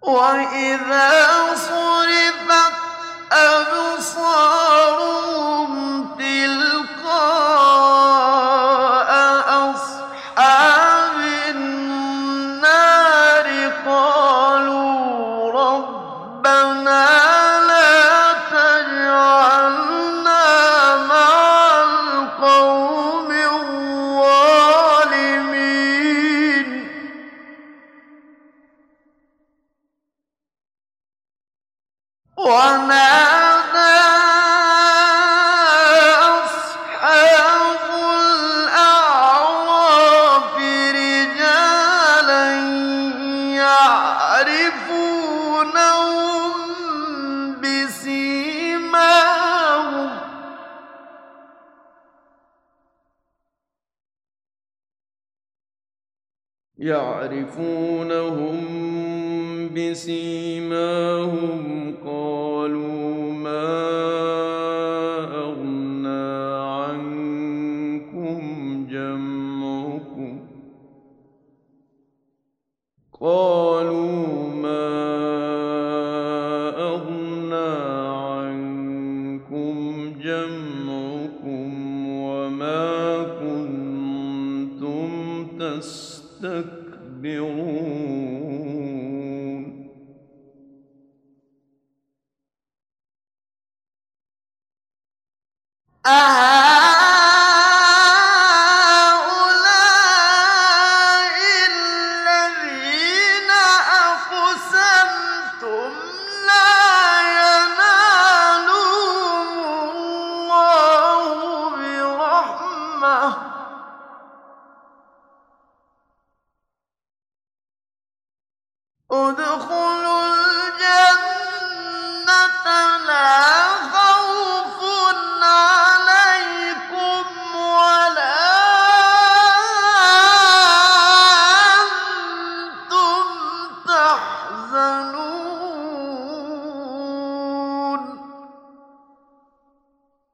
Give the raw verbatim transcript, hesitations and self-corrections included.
وَإِذَا صُرِفَتْ أَبْصَارُهُمْ تِلْقَاءَ أَصْحَابِ النَّارِ قَالُوا رَبَّنَا لَا تَجْعَلْنَا مَعَ الْقَوْمِ الظَّالِمِينَ ونادى أصحاب الأعراف رجالا يعرفونهم بسيماهم يعرفونهم بسيماهم قالوا ما أغنى عنكم جمعكم قالوا ما أغنى عنكم جمعكم وما كنتم تستكبرون أهؤلاء الذين أقسمتم لا ينالهم الله برحمة ادخلوا